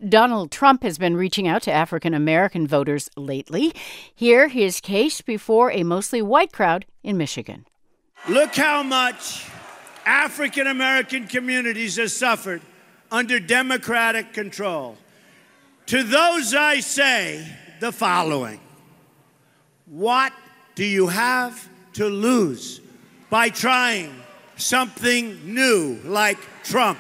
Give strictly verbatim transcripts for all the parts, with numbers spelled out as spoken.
Donald Trump has been reaching out to African American voters lately. Hear his case before a mostly white crowd in Michigan. Look how much African American communities have suffered under Democratic control. To those I say the following: what do you have to lose by trying something new like Trump?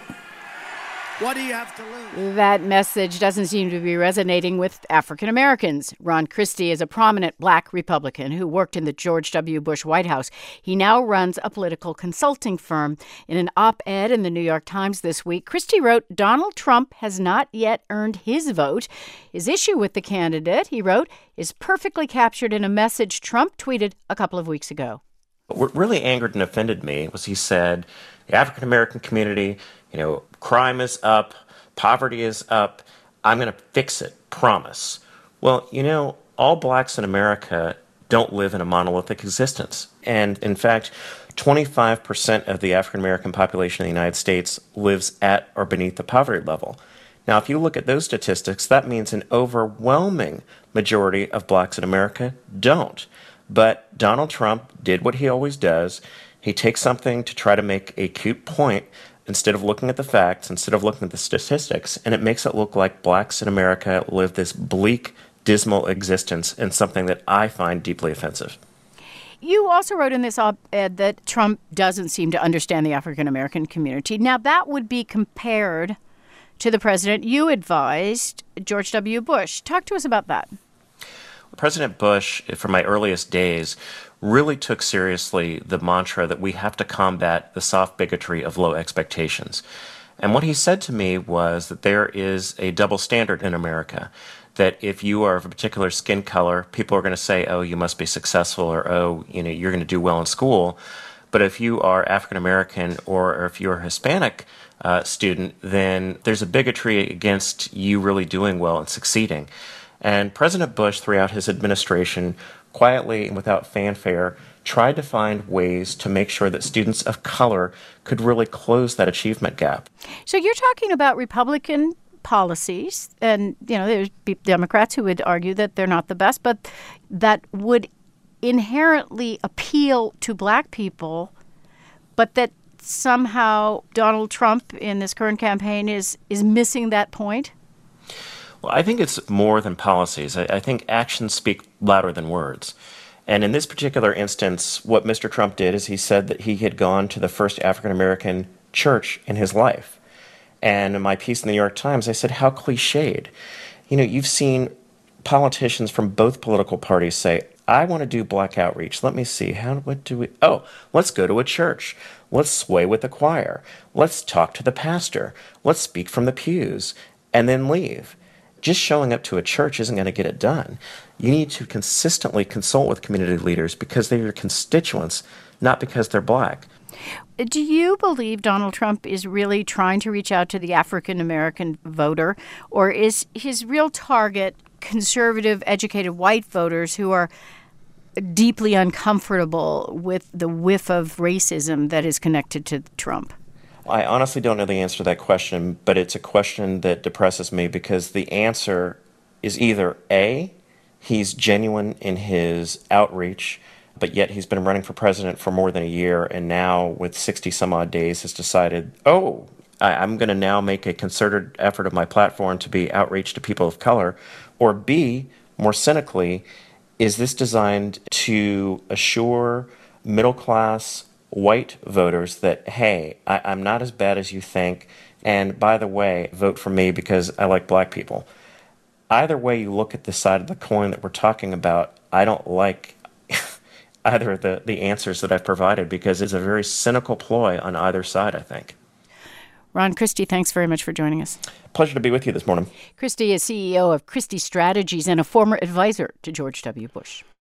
What do you have to lose? That message doesn't seem to be resonating with African Americans. Ron Christie is a prominent black Republican who worked in the George W. Bush White House. He now runs a political consulting firm. In an op-ed in the New York Times this week, Christie wrote, Donald Trump has not yet earned his vote. His issue with the candidate, he wrote, is perfectly captured in a message Trump tweeted a couple of weeks ago. What really angered and offended me was he said, the African American community, you know, crime is up, poverty is up, I'm going to fix it, promise. Well, you know, all blacks in America don't live in a monolithic existence. And in fact, twenty-five percent of the African American population in the United States lives at or beneath the poverty level. Now, if you look at those statistics, that means an overwhelming majority of blacks in America don't. But Donald Trump did what he always does. He takes something to try to make a cute point instead of looking at the facts, instead of looking at the statistics, and it makes it look like blacks in America live this bleak, dismal existence, and something that I find deeply offensive. You also wrote in this op-ed that Trump doesn't seem to understand the African American community. Now, that would be compared to the president you advised, George W. Bush. Talk to us about that. President Bush, from my earliest days, really took seriously the mantra that we have to combat the soft bigotry of low expectations. And what he said to me was that there is a double standard in America, that if you are of a particular skin color, people are going to say, oh, you must be successful, or oh, you know, you're going to do well in school. But if you are African American or if you're a Hispanic uh, student, then there's a bigotry against you really doing well and succeeding. And President Bush, throughout his administration, quietly and without fanfare, tried to find ways to make sure that students of color could really close that achievement gap. So you're talking about Republican policies, and, you know, there's Democrats who would argue that they're not the best, but that would inherently appeal to black people, but that somehow Donald Trump in this current campaign is is missing that point? Well, I think it's more than policies. I, I think actions speak louder than words. And in this particular instance, what Mister Trump did is he said that he had gone to the first African-American church in his life. And in my piece in the New York Times, I said, how cliched. You know, you've seen politicians from both political parties say, I want to do black outreach. Let me see. How, what do we, oh, let's go to a church. Let's sway with the choir. Let's talk to the pastor. Let's speak from the pews and then leave. Just showing up to a church isn't going to get it done. You need to consistently consult with community leaders because they're your constituents, not because they're black. Do you believe Donald Trump is really trying to reach out to the African-American voter, or is his real target conservative, educated white voters who are deeply uncomfortable with the whiff of racism that is connected to Trump? I honestly don't know the answer to that question, but it's a question that depresses me because the answer is either A, he's genuine in his outreach, but yet he's been running for president for more than a year, and now with sixty some odd days has decided, oh, I, I'm going to now make a concerted effort of my platform to be outreach to people of color. Or B, more cynically, is this designed to assure middle-class white voters that, hey, I, I'm not as bad as you think, and by the way, vote for me because I like black people. Either way you look at the side of the coin that we're talking about, I don't like either of the, the answers that I've provided because it's a very cynical ploy on either side, I think. Ron Christie, thanks very much for joining us. Pleasure to be with you this morning. Christie is C E O of Christie Strategies and a former advisor to George W. Bush.